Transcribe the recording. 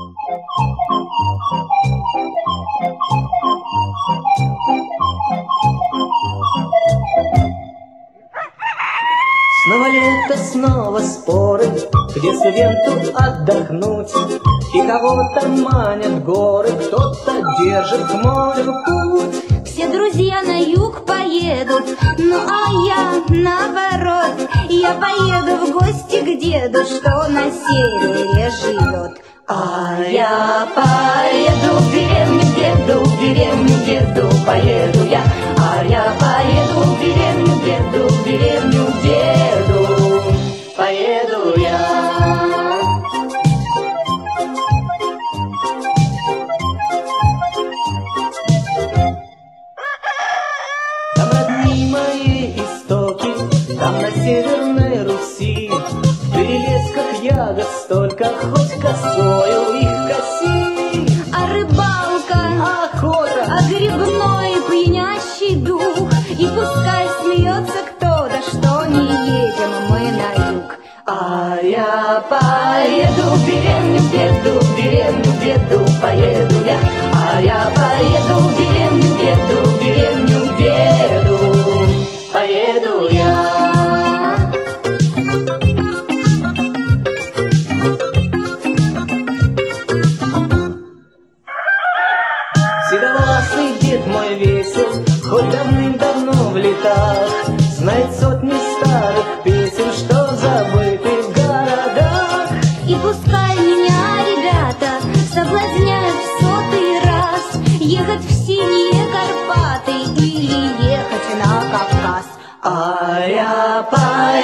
Снова лето, снова споры, где студенту отдохнуть. И кого-то манят горы, кто-то держит к морю путь. Все друзья на юг поедут, ну а я наоборот. Я поеду в гости к деду, что на севере живет. А я поеду в деревню к деду, в деревню к деду поеду я. А я поеду в деревню к деду, в деревню к деду поеду я. Там родные мои истоки, там на Северной Руси. В перелесках ягод столько, хоть косою их коси. А рыбалка, охота, а грибной пьянящий дух. И пускай смеется кто-то, что не едем мы на юг. А я поеду в деревню к деду, в деревню к деду поеду я. А я поеду в деревню к деду, в деревню к деду поеду я. Седовласый дед мой весел, хоть давным-давно в летах, знает сотни старых песен, что забыты в городах. И пускай меня ребята соблазняют в 100-й раз ехать в синие Карпаты или ехать на Кавказ. А я поеду